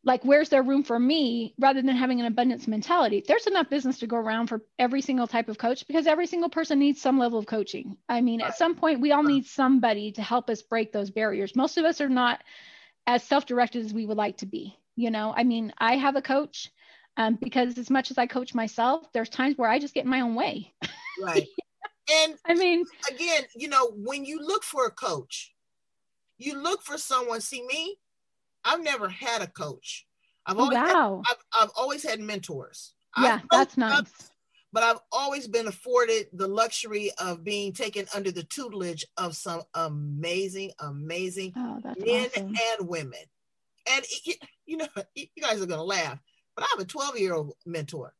[SPEAKER 3] like, where's there room for me, rather than having an abundance mentality. There's enough business to go around for every single type of coach, because every single person needs some level of coaching. I mean, right. At some point, we all need somebody to help us break those barriers. Most of us are not as self-directed as we would like to be. You know, I mean, I have a coach um, because as much as I coach myself, there's times where I just get in my own way.
[SPEAKER 1] Right. And
[SPEAKER 3] I mean,
[SPEAKER 1] again, you know, when you look for a coach, you look for someone. See, me, I've never had a coach. I've always,
[SPEAKER 3] wow.
[SPEAKER 1] had, I've, I've always had mentors.
[SPEAKER 3] Yeah, that's nice.
[SPEAKER 1] Others, but I've always been afforded the luxury of being taken under the tutelage of some amazing, amazing
[SPEAKER 3] oh, that's
[SPEAKER 1] men
[SPEAKER 3] awesome.
[SPEAKER 1] and women. And, it, you know, you guys are going to laugh, but I have a twelve-year-old mentor.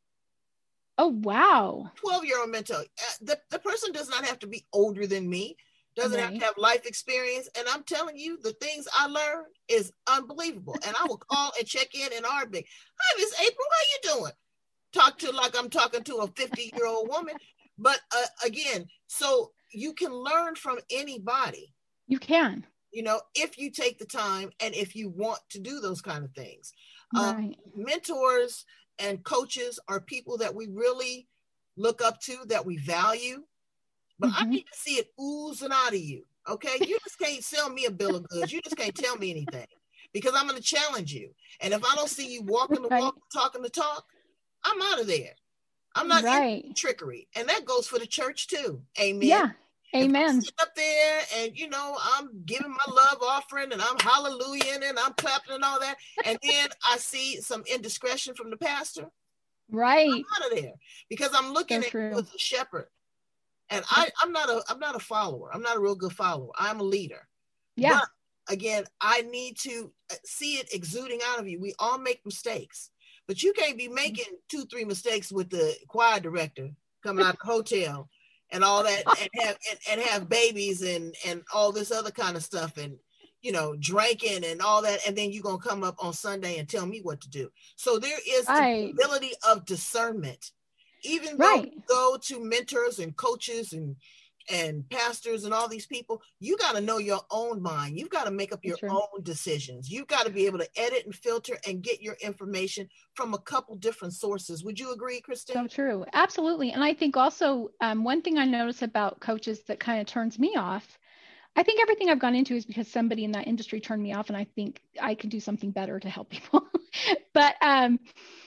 [SPEAKER 3] Oh, wow.
[SPEAKER 1] twelve-year-old mentor. Uh, the, the person does not have to be older than me. Doesn't
[SPEAKER 3] right.
[SPEAKER 1] have to have life experience. And I'm telling you, the things I learned is unbelievable. And I will call and check in in our big, hi, Miss April, how you doing? Talk to like I'm talking to a fifty-year-old woman. But uh, again, so you can learn from anybody.
[SPEAKER 3] You can.
[SPEAKER 1] You know, if you take the time and if you want to do those kind of things.
[SPEAKER 3] Right.
[SPEAKER 1] Um, mentors and coaches are people that we really look up to, that we value. But mm-hmm. I need to see it oozing out of you, okay? You just can't sell me a bill of goods. You just can't tell me anything, because I'm going to challenge you. And if I don't see you walking the
[SPEAKER 3] right.
[SPEAKER 1] walk, talking the talk, I'm out of there. I'm not
[SPEAKER 3] right.
[SPEAKER 1] in trickery. And that goes for the church too. Amen.
[SPEAKER 3] Yeah. Amen.
[SPEAKER 1] If I'm sitting up there and, you know, I'm giving my love offering and I'm hallelujah and I'm clapping and all that. And then I see some indiscretion from the pastor.
[SPEAKER 3] Right.
[SPEAKER 1] I'm out of there, because I'm looking
[SPEAKER 3] so
[SPEAKER 1] at
[SPEAKER 3] true.
[SPEAKER 1] you as a shepherd. And I, I'm not a, I'm not a follower. I'm not a real good follower. I'm a leader.
[SPEAKER 3] Yeah.
[SPEAKER 1] But again, I need to see it exuding out of you. We all make mistakes, but you can't be making two, three mistakes with the choir director coming out the hotel and all that, and have and, and have babies and and all this other kind of stuff, and you know, drinking and all that, and then you're gonna come up on Sunday and tell me what to do. So there is
[SPEAKER 3] right.
[SPEAKER 1] the ability of discernment. Even though
[SPEAKER 3] right.
[SPEAKER 1] you go to mentors and coaches and and pastors and all these people, you got to know your own mind. You've got to make up your own decisions. You've got to be able to edit and filter and get your information from a couple different sources. Would you agree, Christine?
[SPEAKER 3] So true. Absolutely. And I think also um, one thing I notice about coaches that kind of turns me off, I think everything I've gone into is because somebody in that industry turned me off, and I think I can do something better to help people. But um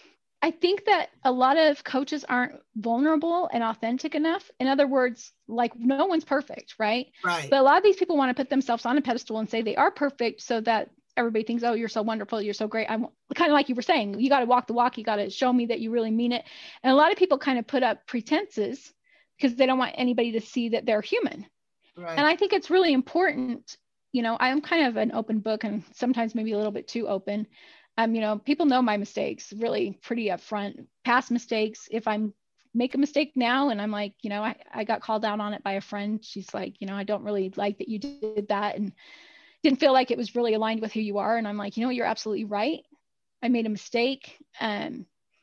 [SPEAKER 3] I think that a lot of coaches aren't vulnerable and authentic enough. In other words, like, no one's perfect, right?
[SPEAKER 1] Right.
[SPEAKER 3] But a lot of these people want to put themselves on a pedestal and say they are perfect so that everybody thinks, oh, you're so wonderful, you're so great. I'm kind of like you were saying, you got to walk the walk, you got to show me that you really mean it. And a lot of people kind of put up pretenses because they don't want anybody to see that they're human.
[SPEAKER 1] Right.
[SPEAKER 3] And I think it's really important. You know, I'm kind of an open book, and sometimes maybe a little bit too open. Um, you know, people know my mistakes really pretty upfront, past mistakes. If I'm make a mistake now and I'm like, you know, I, I got called out on it by a friend. She's like, you know, I don't really like that you did that and didn't feel like it was really aligned with who you are. And I'm like, you know, you're absolutely right. I made a mistake. Um,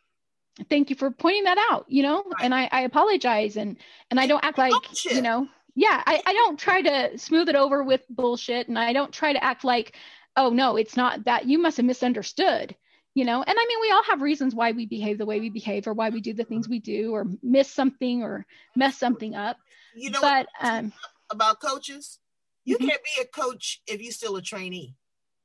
[SPEAKER 3] thank you for pointing that out, you know, right. and I, I apologize. And, and I don't act like, bullshit. you know, yeah, I, I don't try to smooth it over with bullshit. And I don't try to act like, oh, no, it's not that, you must have misunderstood, you know? And I mean, we all have reasons why we behave the way we behave, or why we do the things we do, or miss something or mess something up.
[SPEAKER 1] You know,
[SPEAKER 3] but um,
[SPEAKER 1] about coaches, you
[SPEAKER 3] mm-hmm.
[SPEAKER 1] can't be a coach if you're still a trainee.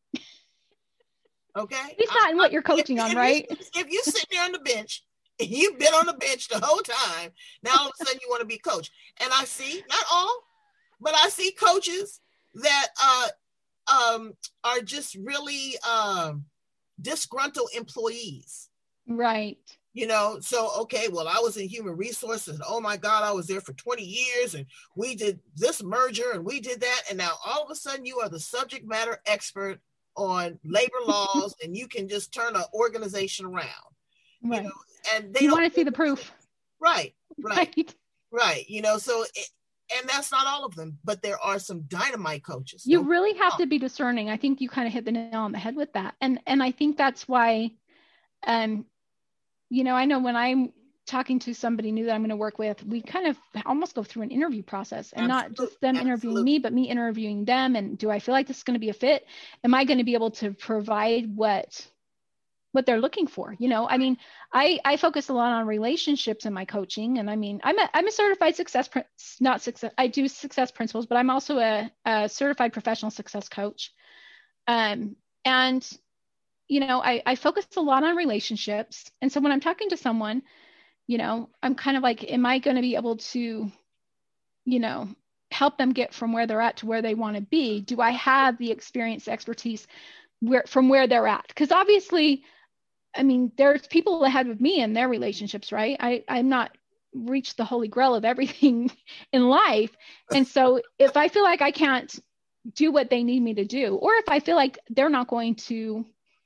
[SPEAKER 1] Okay?
[SPEAKER 3] It's not in what you're coaching
[SPEAKER 1] if,
[SPEAKER 3] on,
[SPEAKER 1] if
[SPEAKER 3] right?
[SPEAKER 1] You, if you're sitting there on the bench, and you've been on the bench the whole time, now all of a sudden you want to be coach. And I see, not all, but I see coaches that, uh, um, are just really um, disgruntled employees.
[SPEAKER 3] Right.
[SPEAKER 1] You know, so, okay, well, I was in human resources. Oh, my God, I was there for twenty years, and we did this merger and we did that. And now all of a sudden you are the subject matter expert on labor laws, and you can just turn an organization around.
[SPEAKER 3] Right.
[SPEAKER 1] You know, and they
[SPEAKER 3] you
[SPEAKER 1] don't
[SPEAKER 3] want to see the proof.
[SPEAKER 1] Right, right,
[SPEAKER 3] right.
[SPEAKER 1] Right. You know, so it, and that's not all of them, but there are some dynamite coaches.
[SPEAKER 3] You really have to be discerning. I think you kind of hit the nail on the head with that. And and I think that's why, um, you know, I know when I'm talking to somebody new that I'm going to work with, we kind of almost go through an interview process, and
[SPEAKER 1] Absolutely.
[SPEAKER 3] not just them
[SPEAKER 1] Absolutely.
[SPEAKER 3] interviewing me, but me interviewing them. And do I feel like this is going to be a fit? Am I going to be able to provide what what they're looking for. You know, I mean, I, I focus a lot on relationships in my coaching. And I mean, I'm a, I'm a certified success, not success. I do success principles, but I'm also a, a certified professional success coach. Um, and, you know, I, I focus a lot on relationships. And so when I'm talking to someone, you know, I'm kind of like, am I going to be able to, you know, help them get from where they're at to where they want to be? Do I have the experience, expertise where, from where they're at? Because obviously, I mean, there's people ahead of me in their relationships, right? I, I'm not reached the holy grail of everything in life. And so if I feel like I can't do what they need me to do, or if I feel like they're not going to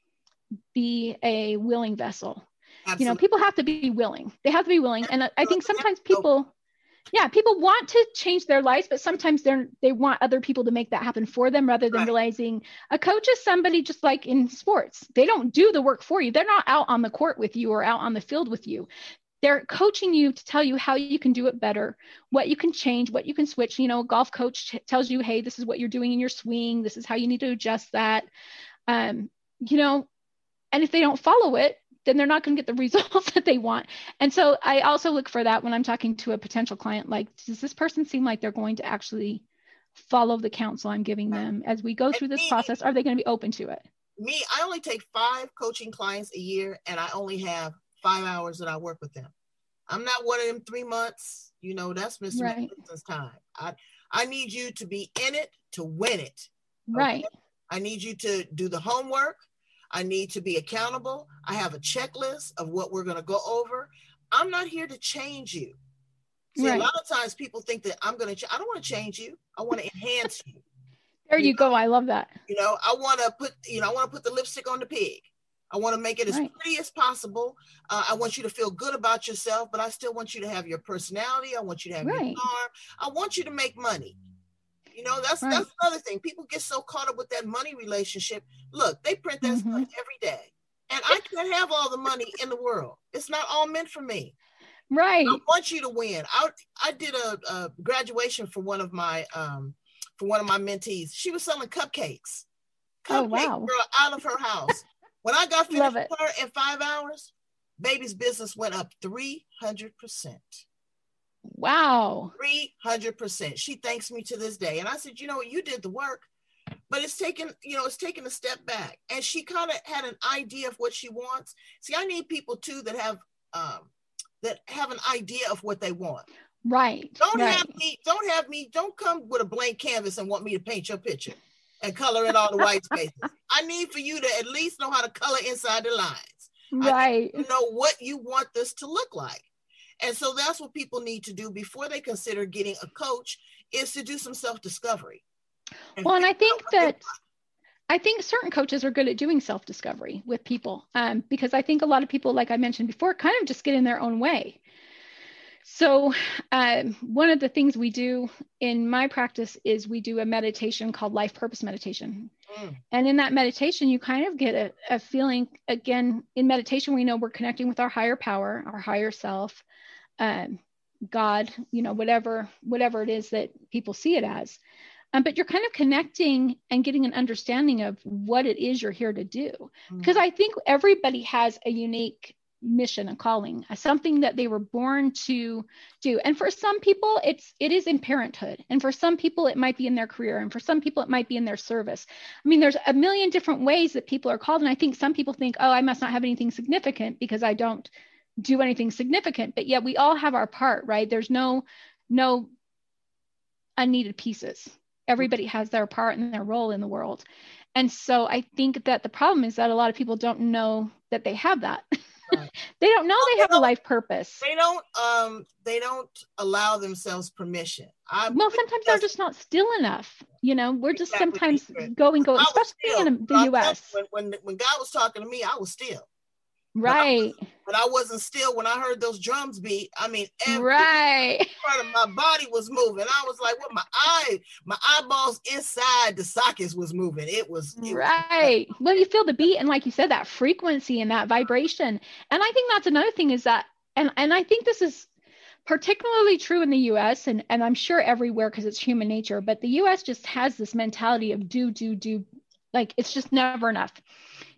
[SPEAKER 3] be a willing vessel, Absolutely. You know, people have to be willing. They have to be willing. And I think sometimes people, yeah, people want to change their lives, but sometimes they're, they want other people to make that happen for them rather than right. realizing a coach is somebody just like in sports. They don't do the work for you. They're not out on the court with you or out on the field with you. They're coaching you to tell you how you can do it better, what you can change, what you can switch. You know, a golf coach t- tells you, hey, this is what you're doing in your swing. This is how you need to adjust that. Um, you know, and if they don't follow it, then they're not going to get the results that they want. And so I also look for that when I'm talking to a potential client, like, does this person seem like they're going to actually follow the counsel I'm giving them as we go through this me, process? Are they going to be open to it?
[SPEAKER 1] Me, I only take five coaching clients a year, and I only have five hours that I work with them. I'm not one of them three months. You know, that's Mister
[SPEAKER 3] Right.
[SPEAKER 1] Mason's time. I, I need you to be in it to win it. Okay?
[SPEAKER 3] Right.
[SPEAKER 1] I need you to do the homework. I need to be accountable. I have a checklist of what we're going to go over. I'm not here to change you. See, right. a lot of times people think that I'm going to, ch- I don't want to change you. I want to enhance you.
[SPEAKER 3] There you, you know? go. I love that.
[SPEAKER 1] You know, I want to put, you know, I want to put the lipstick on the pig. I want to make it as right. pretty as possible. Uh, I want you to feel good about yourself, but I still want you to have your personality. I want you to have right. your charm. I want you to make money. You know, that's right. that's another thing. People get so caught up with that money relationship. Look, they print that mm-hmm. stuff every day. And I can't have all the money in the world. It's not all meant for me.
[SPEAKER 3] Right.
[SPEAKER 1] I want you to win. I I did a, a graduation for one of my um for one of my mentees. She was selling cupcakes. Cupcake
[SPEAKER 3] oh wow.
[SPEAKER 1] girl out of her house. When I got finished with her in five hours, baby's business went up three hundred percent.
[SPEAKER 3] Wow.
[SPEAKER 1] three hundred percent. She thanks me to this day. And I said, you know what, you did the work, but it's taken, you know, it's taken a step back. And she kind of had an idea of what she wants. See, I need people too that have, um, that have an idea of what they want.
[SPEAKER 3] Right.
[SPEAKER 1] Don't
[SPEAKER 3] right.
[SPEAKER 1] have me, don't have me, don't come with a blank canvas and want me to paint your picture and color in all the white spaces. I need for you to at least know how to color inside the lines.
[SPEAKER 3] Right.
[SPEAKER 1] I need to know what you want this to look like. And so that's what people need to do before they consider getting a coach, is to do some self-discovery. And
[SPEAKER 3] well, and I think that I think certain coaches are good at doing self-discovery with people, um, because I think a lot of people, like I mentioned before, kind of just get in their own way. So um, one of the things we do in my practice is we do a meditation called life purpose meditation. Mm. And in that meditation, you kind of get a, a feeling, again, in meditation, we know we're connecting with our higher power, our higher self, um, God, you know, whatever, whatever it is that people see it as. Um, but you're kind of connecting and getting an understanding of what it is you're here to do. Mm. Because I think everybody has a unique mission, a calling, something that they were born to do. And for some people, it's it is in parenthood. And for some people, it might be in their career. And for some people, it might be in their service. I mean, there's a million different ways that people are called. And I think some people think, oh, I must not have anything significant because I don't do anything significant. But yet we all have our part, right? There's no, no unneeded pieces. Everybody has their part and their role in the world. And so I think that the problem is that a lot of people don't know that they have that. Right. They don't know they have a life purpose.
[SPEAKER 1] They don't um they don't allow themselves permission. I,
[SPEAKER 3] well, sometimes they're just not still enough. You know, we're just exactly sometimes going, go, especially still, in the U S.
[SPEAKER 1] When, when when God was talking to me, I was still.
[SPEAKER 3] Right.
[SPEAKER 1] But I, but I wasn't still when I heard those drums beat. I mean, every
[SPEAKER 3] right.
[SPEAKER 1] part of my body was moving. I was like, what? My eye, my eyeballs inside the sockets was moving. It was it
[SPEAKER 3] right.
[SPEAKER 1] Was,
[SPEAKER 3] well, you feel the beat, and like you said, that frequency and that vibration. And I think that's another thing is that, and and I think this is particularly true in the U S and and I'm sure everywhere because it's human nature. But the U S just has this mentality of do do do, like it's just never enough.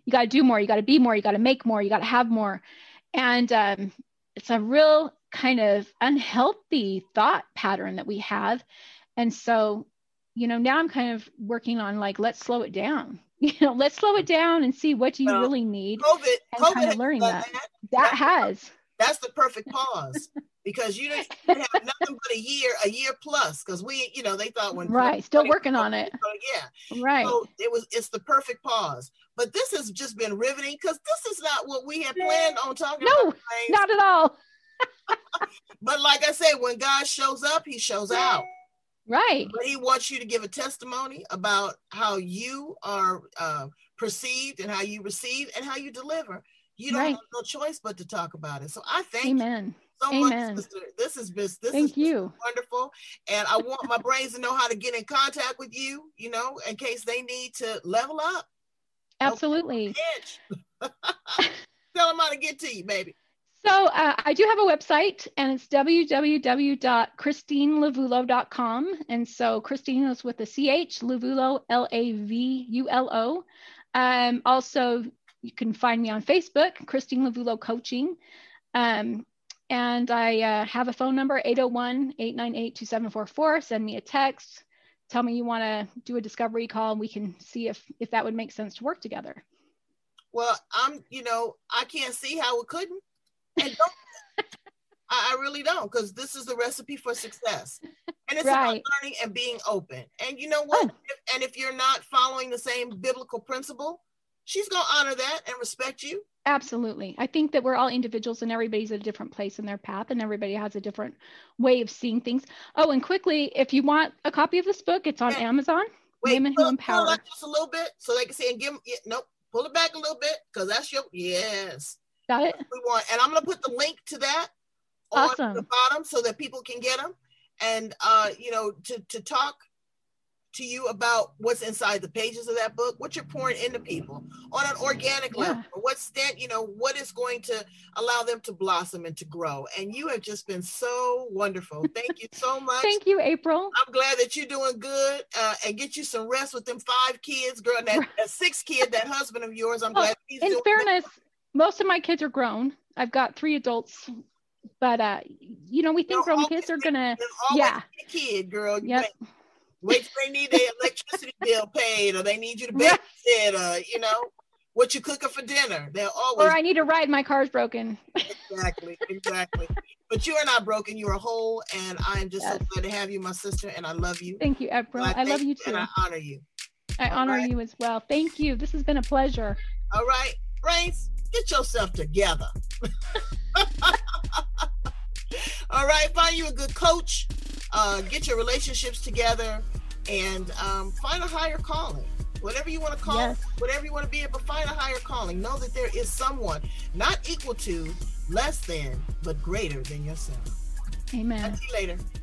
[SPEAKER 3] you got to do more, you got to be more, you got to make more, you got to have more. And um, it's a real kind of unhealthy thought pattern that we have. And so, you know, now I'm kind of working on like, let's slow it down. You know, let's slow it down and see what do you well, really need.
[SPEAKER 1] COVID,
[SPEAKER 3] and
[SPEAKER 1] COVID
[SPEAKER 3] kind of learning that. That, that has.
[SPEAKER 1] That's the perfect pause because you didn't have nothing but a year, a year plus, because we, you know, they thought when
[SPEAKER 3] right, still working on it.
[SPEAKER 1] Yeah,
[SPEAKER 3] right.
[SPEAKER 1] So it was, it's the perfect pause. But this has just been riveting because this is not what we had planned on talking
[SPEAKER 3] no,
[SPEAKER 1] about.
[SPEAKER 3] No, not at all.
[SPEAKER 1] But like I said, when God shows up, he shows out.
[SPEAKER 3] Right.
[SPEAKER 1] But he wants you to give a testimony about how you are uh, perceived and how you receive and how you deliver. You don't right. have no choice but to talk about it. So I thank
[SPEAKER 3] Amen.
[SPEAKER 1] you so
[SPEAKER 3] Amen.
[SPEAKER 1] much, sister. This has been this
[SPEAKER 3] thank
[SPEAKER 1] is
[SPEAKER 3] you.
[SPEAKER 1] wonderful. And I want my brains to know how to get in contact with you, you know, in case they need to level up.
[SPEAKER 3] Absolutely.
[SPEAKER 1] Tell them how to get to you, baby.
[SPEAKER 3] So uh, I do have a website, and it's w w w dot christine lavulo dot com. And so Christine is with a C H, Lavulo, L A V U L O. Um, also, you can find me on Facebook, Christine Lavulo Coaching. Um, and I uh, have a phone number, eight oh one, eight nine eight, two seven four four. Send me a text. Tell me you want to do a discovery call, and we can see if, if that would make sense to work together.
[SPEAKER 1] Well, I'm, you know, I can't see how it couldn't. And don't, I, I really don't, because this is the recipe for success. And it's right. about learning and being open. And you know what? Oh. If, and if you're not following the same biblical principle, she's going to honor that and respect you.
[SPEAKER 3] Absolutely. I think that we're all individuals and everybody's at a different place in their path and everybody has a different way of seeing things. Oh, and quickly, if you want a copy of this book, it's on yeah. Amazon.
[SPEAKER 1] Wait,
[SPEAKER 3] Women
[SPEAKER 1] pull,
[SPEAKER 3] Who Empower.
[SPEAKER 1] Pull it just a little bit so they can see and give them, yeah, nope, pull it back a little bit because that's your, yes.
[SPEAKER 3] Got it.
[SPEAKER 1] We want, and I'm going to put the link to that
[SPEAKER 3] awesome.
[SPEAKER 1] on the bottom so that people can get them. And, uh, you know, to, to talk to you about what's inside the pages of that book, what you're pouring into people on an organic
[SPEAKER 3] yeah.
[SPEAKER 1] level, what stand, you know, what is going to allow them to blossom and to grow. And you have just been so wonderful. Thank you so much.
[SPEAKER 3] Thank you, April.
[SPEAKER 1] I'm glad that you're doing good uh, and get you some rest with them five kids, girl, that, that sixth kid, that husband of yours. I'm
[SPEAKER 3] well,
[SPEAKER 1] glad he's
[SPEAKER 3] in
[SPEAKER 1] doing
[SPEAKER 3] fairness,
[SPEAKER 1] good.
[SPEAKER 3] Most of my kids are grown. I've got three adults, but uh, you know, we think grown kids are gonna, yeah.
[SPEAKER 1] A kid, girl.
[SPEAKER 3] Yep.
[SPEAKER 1] Wait, wait till they need their electricity bill paid, or they need you to babysit, or you know, what you cooking for dinner. They're always.
[SPEAKER 3] Or I need a ride. My car's broken.
[SPEAKER 1] Exactly, exactly. But you are not broken. You are whole, and I am just yes. so glad to have you, my sister, and I love you.
[SPEAKER 3] Thank you, April. I, I love you too.
[SPEAKER 1] And I honor you.
[SPEAKER 3] I
[SPEAKER 1] All
[SPEAKER 3] honor
[SPEAKER 1] right?
[SPEAKER 3] you as well. Thank you. This has been a pleasure.
[SPEAKER 1] All right, Brains. Get yourself together. All right, find you a good coach, uh, get your relationships together, and um, find a higher calling. Whatever you want to call
[SPEAKER 3] yes.
[SPEAKER 1] it, whatever you want to be, but find a higher calling. Know that there is someone not equal to, less than, but greater than yourself.
[SPEAKER 3] Amen.
[SPEAKER 1] Talk to you later.